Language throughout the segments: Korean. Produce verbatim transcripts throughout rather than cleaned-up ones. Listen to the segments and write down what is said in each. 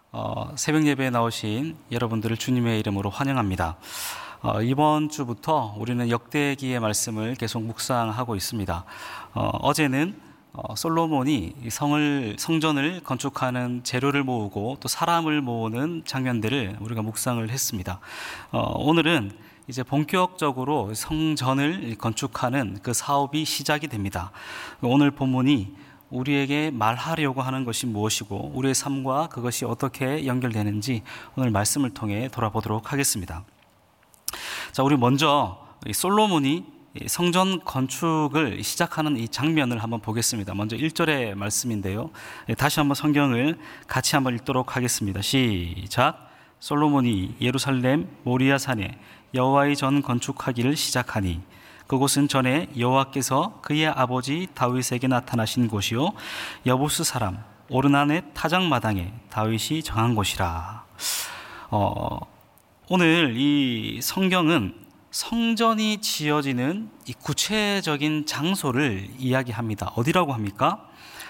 어, 새벽 예배에 나오신 여러분들을 주님의 이름으로 환영합니다. 어, 이번 주부터 우리는 역대기의 말씀을 계속 묵상하고 있습니다. 어, 어제는 어, 솔로몬이 성을, 성전을 건축하는 재료를 모으고 또 사람을 모으는 장면들을 우리가 묵상을 했습니다. 어, 오늘은 이제 본격적으로 성전을 건축하는 그 사업이 시작이 됩니다. 오늘 본문이 우리에게 말하려고 하는 것이 무엇이고 우리의 삶과 그것이 어떻게 연결되는지 오늘 말씀을 통해 돌아보도록 하겠습니다. 자, 우리 먼저 솔로몬이 성전 건축을 시작하는 이 장면을 한번 보겠습니다. 먼저 일 절의 말씀인데요. 다시 한번 성경을 같이 한번 읽도록 하겠습니다. 시작. 솔로몬이 예루살렘 모리아 산에 여호와의 전 건축하기를 시작하니 그곳은 전에 여호와께서 그의 아버지 다윗에게 나타나신 곳이요 여부스 사람 오르난의 타작마당에 다윗이 정한 곳이라. 어, 오늘 이 성경은 성전이 지어지는 이 구체적인 장소를 이야기합니다. 어디라고 합니까?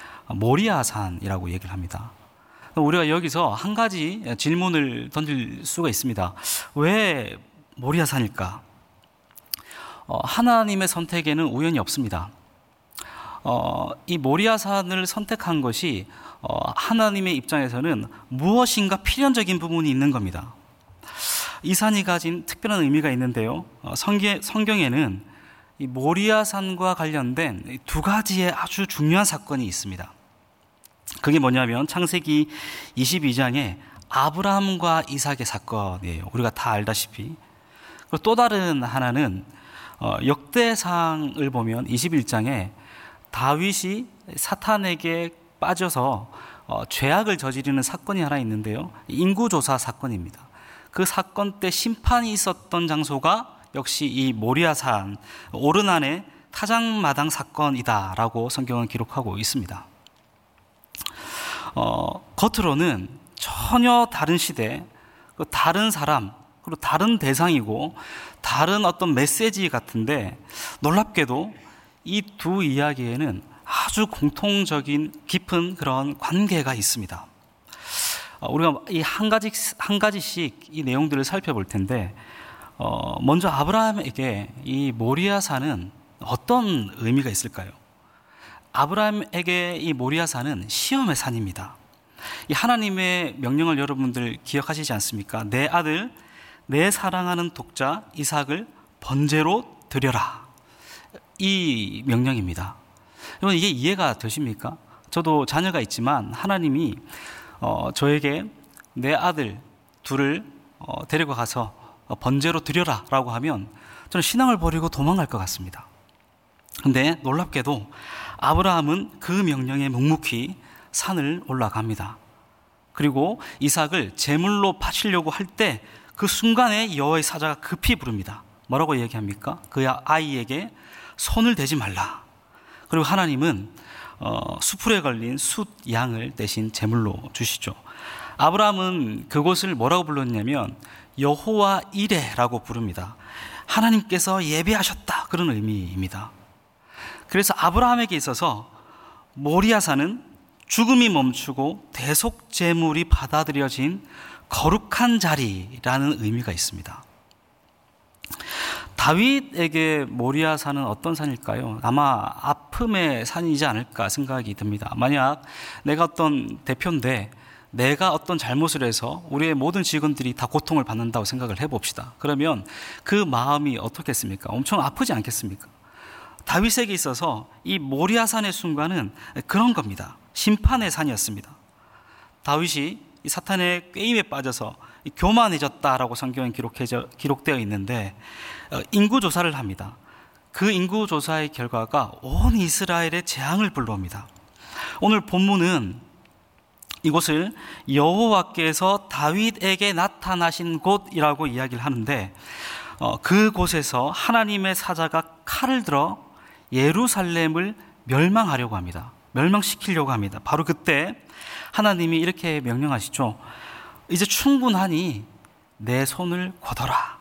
모리아산이라고 얘기를 합니다. 우리가 여기서 한 가지 질문을 던질 수가 있습니다. 왜 모리아산일까? 어, 하나님의 선택에는 우연이 없습니다. 어, 이 모리아산을 선택한 것이 어, 하나님의 입장에서는 무엇인가 필연적인 부분이 있는 겁니다. 이 산이 가진 특별한 의미가 있는데요. 어, 성경, 성경에는 이 모리아산과 관련된 두 가지의 아주 중요한 사건이 있습니다. 그게 뭐냐면 창세기 이십이 장에 아브라함과 이삭의 사건이에요. 우리가 다 알다시피. 그리고 또 다른 하나는 어, 역대상을 보면 이십일 장에 다윗이 사탄에게 빠져서 어, 죄악을 저지르는 사건이 하나 있는데요. 인구조사 사건입니다. 그 사건 때 심판이 있었던 장소가 역시 이 모리아산 오르난의 타작마당 사건이다라고 성경은 기록하고 있습니다. 어, 겉으로는 전혀 다른 시대, 다른 사람, 그리고 다른 대상이고 다른 어떤 메시지 같은데 놀랍게도 이 두 이야기에는 아주 공통적인 깊은 그런 관계가 있습니다. 우리가 이 한 가지 한 가지씩 이 내용들을 살펴볼 텐데 어, 먼저 아브라함에게 이 모리아산은 어떤 의미가 있을까요? 아브라함에게 이 모리아산은 시험의 산입니다. 이 하나님의 명령을 여러분들 기억하시지 않습니까? 내 아들 내 사랑하는 독자 이삭을 번제로 드려라. 이 명령입니다. 여러분 이게 이해가 되십니까? 저도 자녀가 있지만 하나님이 어, 저에게 내 아들 둘을 어, 데리고 가서 번제로 드려라 라고 하면 저는 신앙을 버리고 도망갈 것 같습니다. 근데 놀랍게도 아브라함은 그 명령에 묵묵히 산을 올라갑니다. 그리고 이삭을 제물로 바치려고 할 때 그 순간에 여호와의 사자가 급히 부릅니다. 뭐라고 얘기합니까? 그 아이에게 손을 대지 말라. 그리고 하나님은 어, 수풀에 걸린 숫 양을 대신 제물로 주시죠. 아브라함은 그곳을 뭐라고 불렀냐면 여호와 이레라고 부릅니다. 하나님께서 예배하셨다 그런 의미입니다. 그래서 아브라함에게 있어서 모리아산은 죽음이 멈추고 대속 제물이 받아들여진 거룩한 자리라는 의미가 있습니다. 다윗에게 모리아산은 어떤 산일까요? 아마 아픔의 산이지 않을까 생각이 듭니다. 만약 내가 어떤 대표인데 내가 어떤 잘못을 해서 우리의 모든 직원들이 다 고통을 받는다고 생각을 해봅시다. 그러면 그 마음이 어떻겠습니까? 엄청 아프지 않겠습니까? 다윗에게 있어서 이 모리아산의 순간은 그런 겁니다. 심판의 산이었습니다. 다윗이 이 사탄의 꾀임에 빠져서 교만해졌다라고 성경에 기록되어 있는데 인구조사를 합니다. 그 인구조사의 결과가 온 이스라엘의 재앙을 불러옵니다. 오늘 본문은 이곳을 여호와께서 다윗에게 나타나신 곳이라고 이야기를 하는데 그곳에서 하나님의 사자가 칼을 들어 예루살렘을 멸망하려고 합니다. 멸망시키려고 합니다. 바로 그때 하나님이 이렇게 명령하시죠. 이제 충분하니 내 손을 거둬라.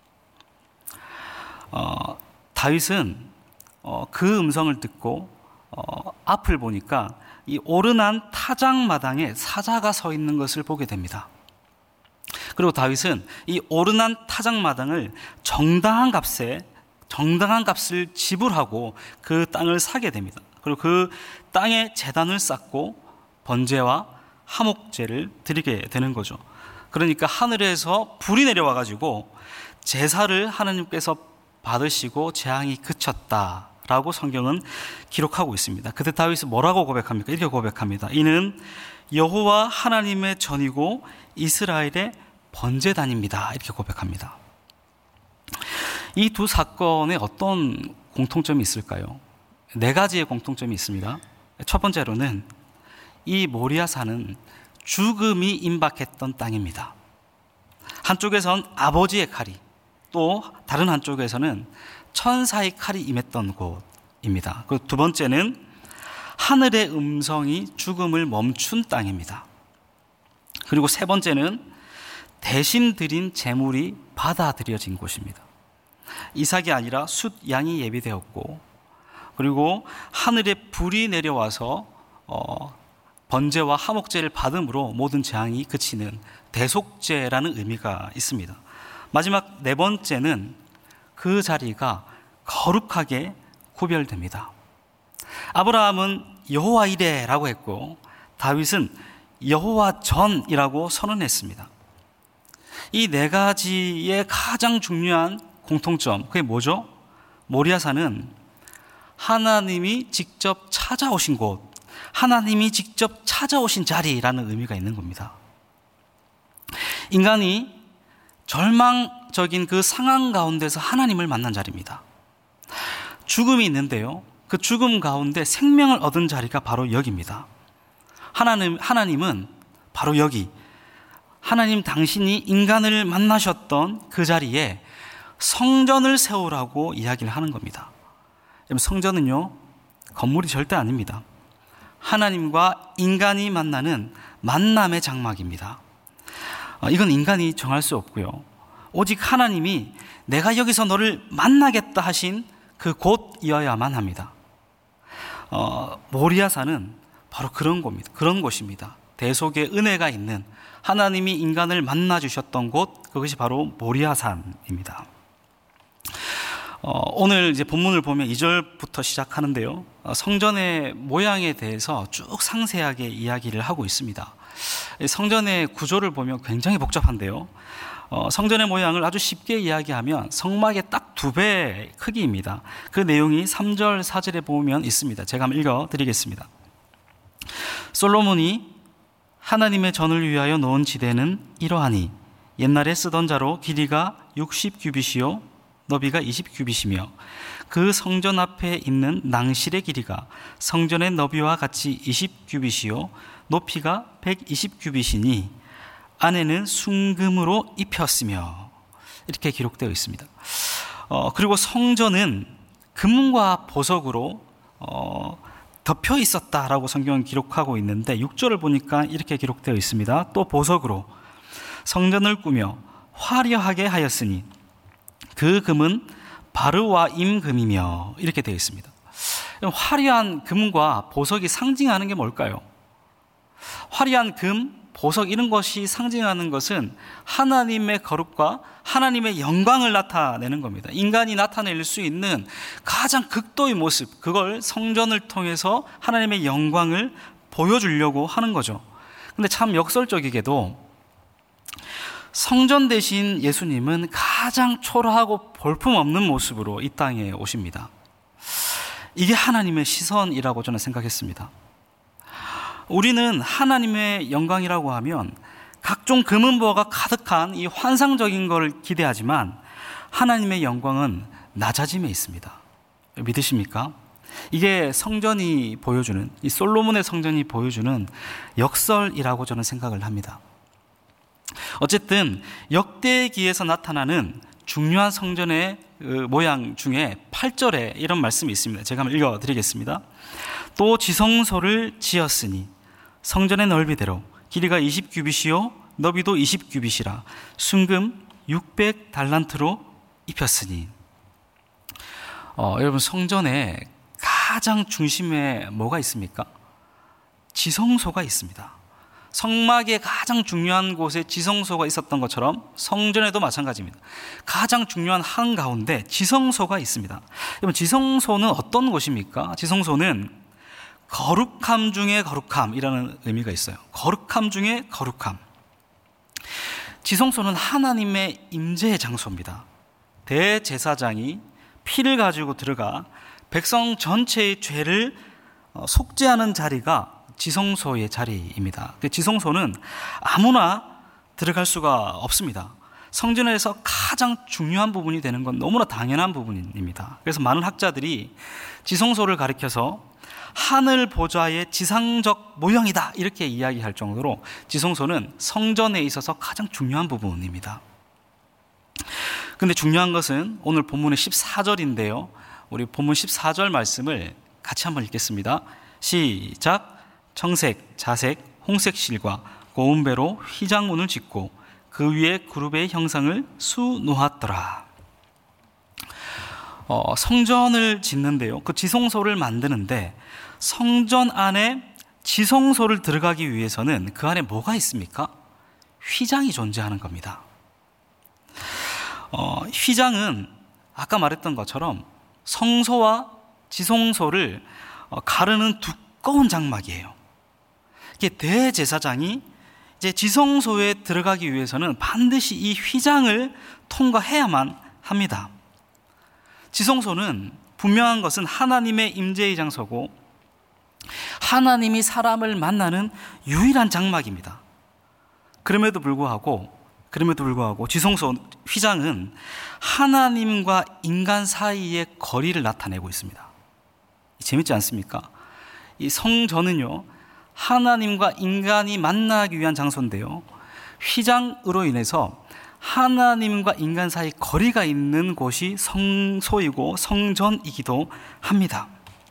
어, 다윗은 어, 그 음성을 듣고 어, 앞을 보니까 이 오르난 타작마당에 사자가 서 있는 것을 보게 됩니다. 그리고 다윗은 이 오르난 타작마당을 정당한 값에 정당한 값을 지불하고 그 땅을 사게 됩니다. 그리고 그 땅에 제단을 쌓고 번제와 화목제를 드리게 되는 거죠. 그러니까 하늘에서 불이 내려와 가지고 제사를 하나님께서 받으시고 재앙이 그쳤다라고 성경은 기록하고 있습니다. 그때 다윗은 뭐라고 고백합니까? 이렇게 고백합니다. 이는 여호와 하나님의 전이고 이스라엘의 번제단입니다. 이렇게 고백합니다. 이 두 사건에 어떤 공통점이 있을까요? 네 가지의 공통점이 있습니다. 첫 번째로는 이 모리아산은 죽음이 임박했던 땅입니다. 한쪽에선 아버지의 칼이, 또 다른 한쪽에서는 천사의 칼이 임했던 곳입니다. 그리고 두 번째는 하늘의 음성이 죽음을 멈춘 땅입니다. 그리고 세 번째는 대신 드린 제물이 받아들여진 곳입니다. 이삭이 아니라 숫 양이 예비되었고, 그리고 하늘에 불이 내려와서 어, 번제와 화목제를 받음으로 모든 재앙이 그치는 대속제라는 의미가 있습니다. 마지막 네 번째는 그 자리가 거룩하게 구별됩니다. 아브라함은 여호와 이레라고 했고 다윗은 여호와 전이라고 선언했습니다. 이 네 가지의 가장 중요한 공통점, 그게 뭐죠? 모리아산은 하나님이 직접 찾아오신 곳, 하나님이 직접 찾아오신 자리라는 의미가 있는 겁니다. 인간이 절망적인 그 상황 가운데서 하나님을 만난 자리입니다. 죽음이 있는데요, 그 죽음 가운데 생명을 얻은 자리가 바로 여기입니다. 하나님, 하나님은 바로 여기, 하나님 당신이 인간을 만나셨던 그 자리에 성전을 세우라고 이야기를 하는 겁니다. 성전은요, 건물이 절대 아닙니다. 하나님과 인간이 만나는 만남의 장막입니다. 이건 인간이 정할 수 없고요, 오직 하나님이 내가 여기서 너를 만나겠다 하신 그 곳이어야만 합니다. 어, 모리아산은 바로 그런 곳입니다. 그런 곳입니다. 대속의 은혜가 있는, 하나님이 인간을 만나 주셨던 곳, 그것이 바로 모리아산입니다. 어, 오늘 이제 본문을 보면 이 절부터 시작하는데요, 어, 성전의 모양에 대해서 쭉 상세하게 이야기를 하고 있습니다. 성전의 구조를 보면 굉장히 복잡한데요, 어, 성전의 모양을 아주 쉽게 이야기하면 성막의 딱 두 배 크기입니다. 그 내용이 삼 절, 사 절에 보면 있습니다. 제가 한번 읽어드리겠습니다. 솔로몬이 하나님의 전을 위하여 놓은 지대는 이러하니 옛날에 쓰던 자로 길이가 육십 규빗이요 너비가 이십 규빗이며 그 성전 앞에 있는 낭실의 길이가 성전의 너비와 같이 이십 규빗이요 높이가 백이십 규빗이니 안에는 순금으로 입혔으며, 이렇게 기록되어 있습니다. 어, 그리고 성전은 금과 보석으로 어, 덮여 있었다라고 성경은 기록하고 있는데 육 절을 보니까 이렇게 기록되어 있습니다. 또 보석으로 성전을 꾸며 화려하게 하였으니 그 금은 바르와임 금이며, 이렇게 되어 있습니다. 화려한 금과 보석이 상징하는 게 뭘까요? 화려한 금, 보석, 이런 것이 상징하는 것은 하나님의 거룩과 하나님의 영광을 나타내는 겁니다. 인간이 나타낼 수 있는 가장 극도의 모습, 그걸 성전을 통해서 하나님의 영광을 보여주려고 하는 거죠. 근데 참 역설적이게도 성전 대신 예수님은 가장 초라하고 볼품없는 모습으로 이 땅에 오십니다. 이게 하나님의 시선이라고 저는 생각했습니다. 우리는 하나님의 영광이라고 하면 각종 금은보화가 가득한 이 환상적인 걸 기대하지만 하나님의 영광은 낮아짐에 있습니다. 믿으십니까? 이게 성전이 보여주는, 이 솔로몬의 성전이 보여주는 역설이라고 저는 생각을 합니다. 어쨌든 역대기에서 나타나는 중요한 성전의 모양 중에 팔 절에 이런 말씀이 있습니다. 제가 한번 읽어드리겠습니다. 또 지성소를 지었으니 성전의 넓이대로 길이가 이십 규빗이요 너비도 이십 규빗이라 순금 육백 달란트로 입혔으니. 어, 여러분, 성전의 가장 중심에 뭐가 있습니까? 지성소가 있습니다. 성막의 가장 중요한 곳에 지성소가 있었던 것처럼 성전에도 마찬가지입니다. 가장 중요한 한가운데 지성소가 있습니다. 여러분, 지성소는 어떤 곳입니까? 지성소는 거룩함 중에 거룩함이라는 의미가 있어요. 거룩함 중에 거룩함. 지성소는 하나님의 임재의 장소입니다. 대제사장이 피를 가지고 들어가 백성 전체의 죄를 속죄하는 자리가 지성소의 자리입니다. 지성소는 아무나 들어갈 수가 없습니다. 성전에서 가장 중요한 부분이 되는 건 너무나 당연한 부분입니다. 그래서 많은 학자들이 지성소를 가리켜서 하늘 보좌의 지상적 모형이다 이렇게 이야기할 정도로 지성소는 성전에 있어서 가장 중요한 부분입니다. 근데 중요한 것은 오늘 본문의 십사 절인데요. 우리 본문 십사 절 말씀을 같이 한번 읽겠습니다. 시작. 청색, 자색, 홍색 실과 고운 배로 휘장문을 짓고 그 위에 그룹의 형상을 수놓았더라. 어, 성전을 짓는데요. 그 지성소를 만드는데 성전 안에 지성소를 들어가기 위해서는 그 안에 뭐가 있습니까? 휘장이 존재하는 겁니다. 어, 휘장은 아까 말했던 것처럼 성소와 지성소를 가르는 두꺼운 장막이에요. 이게 대제사장이 이제 지성소에 들어가기 위해서는 반드시 이 휘장을 통과해야만 합니다. 지성소는 분명한 것은 하나님의 임재의 장소고 하나님이 사람을 만나는 유일한 장막입니다. 그럼에도 불구하고 그럼에도 불구하고 지성소 휘장은 하나님과 인간 사이의 거리를 나타내고 있습니다. 재밌지 않습니까? 이 성전은요, 하나님과 인간이 만나기 위한 장소인데요, 휘장으로 인해서 하나님과 인간 사이 거리가 있는 곳이 성소이고 성전이기도 합니다.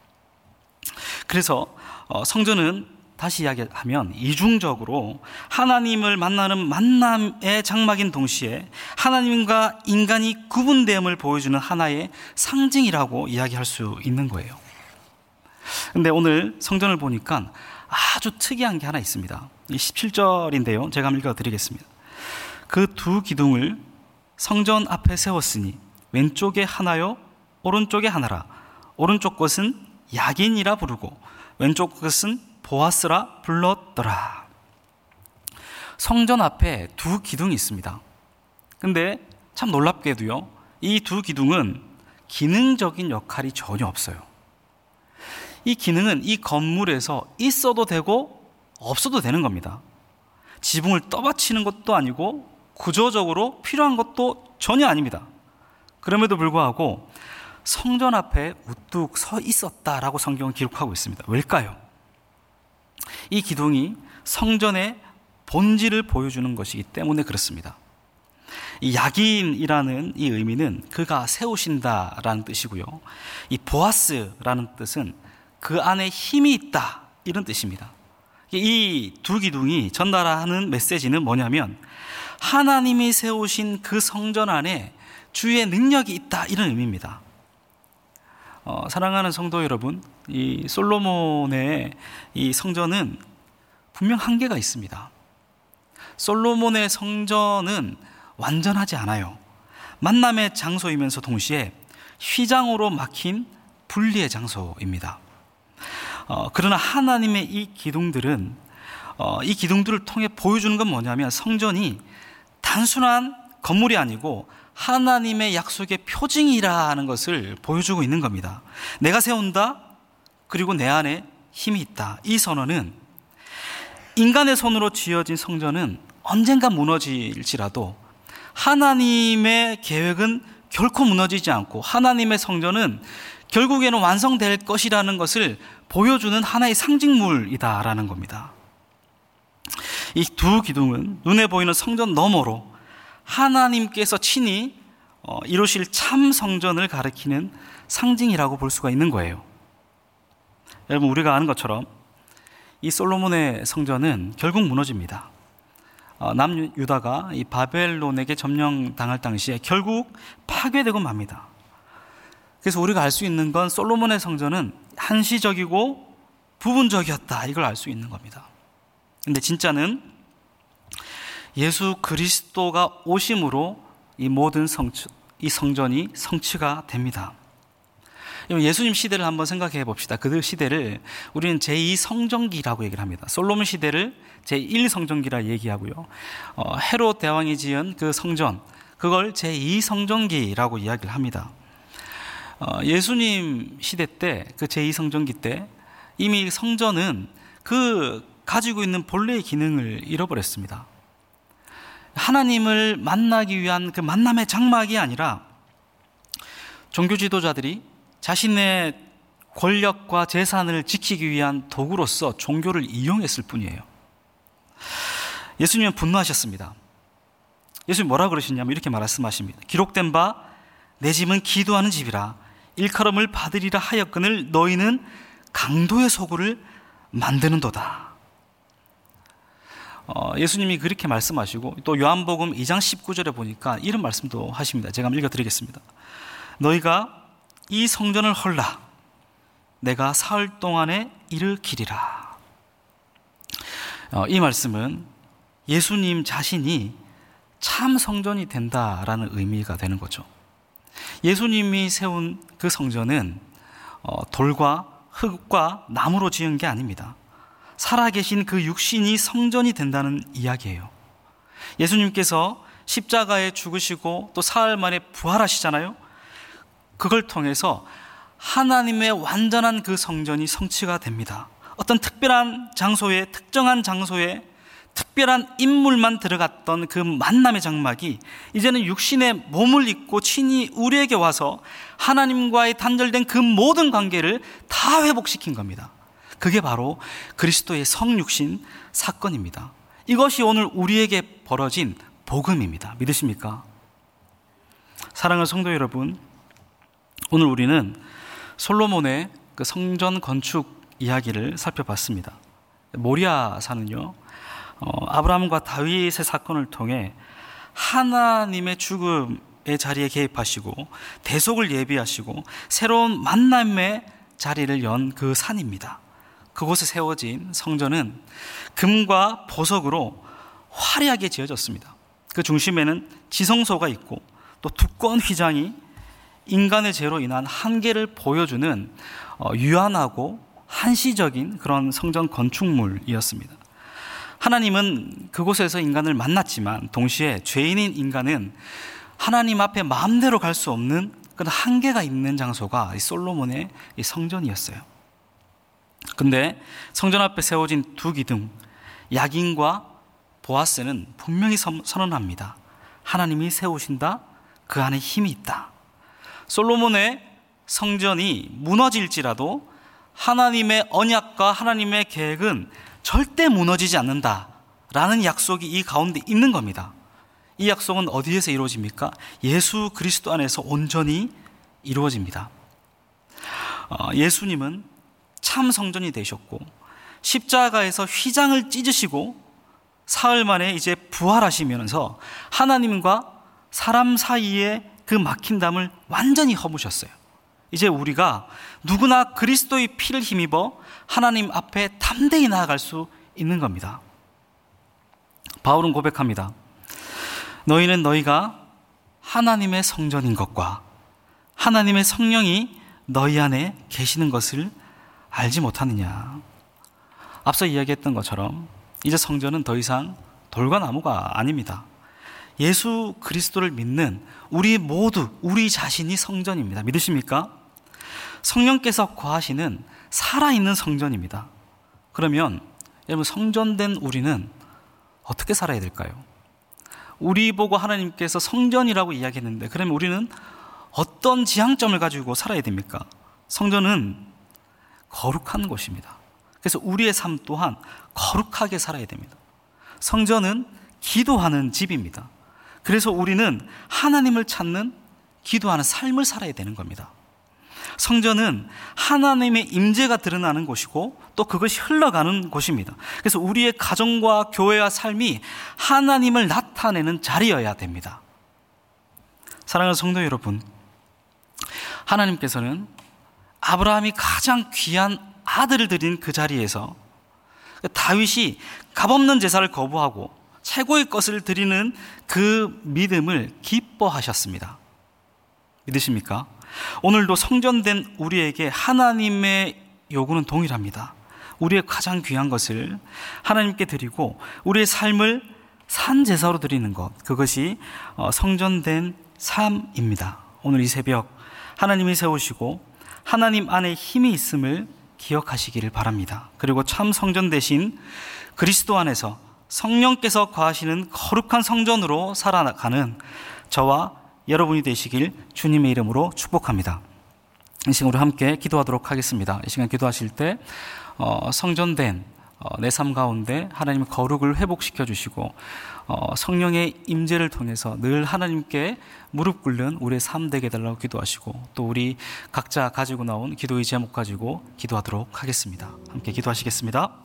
그래서 성전은 다시 이야기하면 이중적으로 하나님을 만나는 만남의 장막인 동시에 하나님과 인간이 구분됨을 보여주는 하나의 상징이라고 이야기할 수 있는 거예요. 근데 오늘 성전을 보니까 아주 특이한 게 하나 있습니다. 십칠 절인데요. 제가 한번 읽어드리겠습니다. 그 두 기둥을 성전 앞에 세웠으니 왼쪽에 하나요 오른쪽에 하나라. 오른쪽 것은 야긴이라 부르고 왼쪽 것은 보아스라 불렀더라. 성전 앞에 두 기둥이 있습니다. 근데 참 놀랍게도요, 이 두 기둥은 기능적인 역할이 전혀 없어요. 이 기능은 이 건물에서 있어도 되고 없어도 되는 겁니다. 지붕을 떠받치는 것도 아니고 구조적으로 필요한 것도 전혀 아닙니다. 그럼에도 불구하고 성전 앞에 우뚝 서 있었다라고 성경은 기록하고 있습니다. 왜일까요? 이 기둥이 성전의 본질을 보여주는 것이기 때문에 그렇습니다. 이 야긴이라는 이 의미는 그가 세우신다라는 뜻이고요. 이 보아스라는 뜻은 그 안에 힘이 있다 이런 뜻입니다. 이 두 기둥이 전달하는 메시지는 뭐냐면 하나님이 세우신 그 성전 안에 주의 능력이 있다 이런 의미입니다. 어, 사랑하는 성도 여러분, 이 솔로몬의 이 성전은 분명 한계가 있습니다. 솔로몬의 성전은 완전하지 않아요. 만남의 장소이면서 동시에 휘장으로 막힌 분리의 장소입니다. 어, 그러나 하나님의 이 기둥들은 어, 이 기둥들을 통해 보여주는 건 뭐냐면 성전이 단순한 건물이 아니고 하나님의 약속의 표징이라는 것을 보여주고 있는 겁니다. 내가 세운다, 그리고 내 안에 힘이 있다. 이 선언은 인간의 손으로 지어진 성전은 언젠가 무너질지라도 하나님의 계획은 결코 무너지지 않고 하나님의 성전은 결국에는 완성될 것이라는 것을 보여주는 하나의 상징물이다라는 겁니다. 이 두 기둥은 눈에 보이는 성전 너머로 하나님께서 친히 이루실 참 성전을 가리키는 상징이라고 볼 수가 있는 거예요. 여러분, 우리가 아는 것처럼 이 솔로몬의 성전은 결국 무너집니다. 남유다가 이 바벨론에게 점령당할 당시에 결국 파괴되고 맙니다. 그래서 우리가 알 수 있는 건 솔로몬의 성전은 한시적이고 부분적이었다, 이걸 알 수 있는 겁니다. 근데 진짜는 예수 그리스도가 오심으로 이 모든 성취, 이 성전이 성취가 됩니다. 예수님 시대를 한번 생각해 봅시다. 그들 시대를 우리는 제이 성전기라고 얘기를 합니다. 솔로몬 시대를 제일 성전기라 얘기하고요. 어, 헤롯 대왕이 지은 그 성전, 그걸 제이 성전기라고 이야기를 합니다. 어, 예수님 시대 때, 그 제이 성전기 때 이미 성전은 그 가지고 있는 본래의 기능을 잃어버렸습니다. 하나님을 만나기 위한 그 만남의 장막이 아니라 종교 지도자들이 자신의 권력과 재산을 지키기 위한 도구로서 종교를 이용했을 뿐이에요. 예수님은 분노하셨습니다. 예수님 뭐라 그러시냐면 이렇게 말씀하십니다. 기록된 바 내 집은 기도하는 집이라 일컬음을 받으리라 하였거늘 너희는 강도의 소굴을 만드는도다. 어, 예수님이 그렇게 말씀하시고 또 요한복음 이 장 십구 절에 보니까 이런 말씀도 하십니다. 제가 한번 읽어드리겠습니다. 너희가 이 성전을 헐라 내가 사흘 동안에 일으키리라. 어, 이 말씀은 예수님 자신이 참 성전이 된다라는 의미가 되는 거죠. 예수님이 세운 그 성전은 어, 돌과 흙과 나무로 지은 게 아닙니다. 살아계신 그 육신이 성전이 된다는 이야기예요. 예수님께서 십자가에 죽으시고 또 사흘 만에 부활하시잖아요. 그걸 통해서 하나님의 완전한 그 성전이 성취가 됩니다. 어떤 특별한 장소에, 특정한 장소에 특별한 인물만 들어갔던 그 만남의 장막이 이제는 육신의 몸을 입고 친히 우리에게 와서 하나님과의 단절된 그 모든 관계를 다 회복시킨 겁니다. 그게 바로 그리스도의 성육신 사건입니다. 이것이 오늘 우리에게 벌어진 복음입니다. 믿으십니까? 사랑하는 성도 여러분, 오늘 우리는 솔로몬의 그 성전 건축 이야기를 살펴봤습니다. 모리아산은요, 어, 아브라함과 다윗의 사건을 통해 하나님의 죽음의 자리에 개입하시고 대속을 예비하시고 새로운 만남의 자리를 연 그 산입니다. 그곳에 세워진 성전은 금과 보석으로 화려하게 지어졌습니다. 그 중심에는 지성소가 있고 또 두꺼운 휘장이 인간의 죄로 인한 한계를 보여주는 유한하고 한시적인 그런 성전 건축물이었습니다. 하나님은 그곳에서 인간을 만났지만 동시에 죄인인 인간은 하나님 앞에 마음대로 갈 수 없는 그런 한계가 있는 장소가 이 솔로몬의 이 성전이었어요. 근데 성전 앞에 세워진 두 기둥, 야긴과 보아스는 분명히 선언합니다. 하나님이 세우신다, 그 안에 힘이 있다. 솔로몬의 성전이 무너질지라도 하나님의 언약과 하나님의 계획은 절대 무너지지 않는다라는 약속이 이 가운데 있는 겁니다. 이 약속은 어디에서 이루어집니까? 예수 그리스도 안에서 온전히 이루어집니다. 어, 예수님은 참 성전이 되셨고 십자가에서 휘장을 찢으시고 사흘 만에 이제 부활하시면서 하나님과 사람 사이의 그 막힌담을 완전히 허무셨어요. 이제 우리가 누구나 그리스도의 피를 힘입어 하나님 앞에 담대히 나아갈 수 있는 겁니다. 바울은 고백합니다. 너희는 너희가 하나님의 성전인 것과 하나님의 성령이 너희 안에 계시는 것을 알지 못하느냐. 앞서 이야기했던 것처럼 이제 성전은 더 이상 돌과 나무가 아닙니다. 예수 그리스도를 믿는 우리 모두, 우리 자신이 성전입니다. 믿으십니까? 성령께서 거하시는 살아있는 성전입니다. 그러면 여러분, 성전된 우리는 어떻게 살아야 될까요? 우리 보고 하나님께서 성전이라고 이야기했는데 그러면 우리는 어떤 지향점을 가지고 살아야 됩니까? 성전은 거룩한 곳입니다. 그래서 우리의 삶 또한 거룩하게 살아야 됩니다. 성전은 기도하는 집입니다. 그래서 우리는 하나님을 찾는 기도하는 삶을 살아야 되는 겁니다. 성전은 하나님의 임재가 드러나는 곳이고 또 그것이 흘러가는 곳입니다. 그래서 우리의 가정과 교회와 삶이 하나님을 나타내는 자리여야 됩니다. 사랑하는 성도 여러분, 하나님께서는 아브라함이 가장 귀한 아들을 드린 그 자리에서 다윗이 값없는 제사를 거부하고 최고의 것을 드리는 그 믿음을 기뻐하셨습니다. 믿으십니까? 오늘도 성전된 우리에게 하나님의 요구는 동일합니다. 우리의 가장 귀한 것을 하나님께 드리고 우리의 삶을 산 제사로 드리는 것, 그것이 성전된 삶입니다. 오늘 이 새벽 하나님이 세우시고 하나님 안에 힘이 있음을 기억하시기를 바랍니다. 그리고 참 성전 대신 그리스도 안에서 성령께서 거하시는 거룩한 성전으로 살아가는 저와 여러분이 되시길 주님의 이름으로 축복합니다. 이 시간 우리 함께 기도하도록 하겠습니다. 이 시간 기도하실 때 어, 성전된 어, 내 삶 가운데 하나님의 거룩을 회복시켜 주시고 어, 성령의 임재를 통해서 늘 하나님께 무릎 꿇는 우리의 삶 되게 해달라고 기도하시고, 또 우리 각자 가지고 나온 기도의 제목 가지고 기도하도록 하겠습니다. 함께 기도하시겠습니다.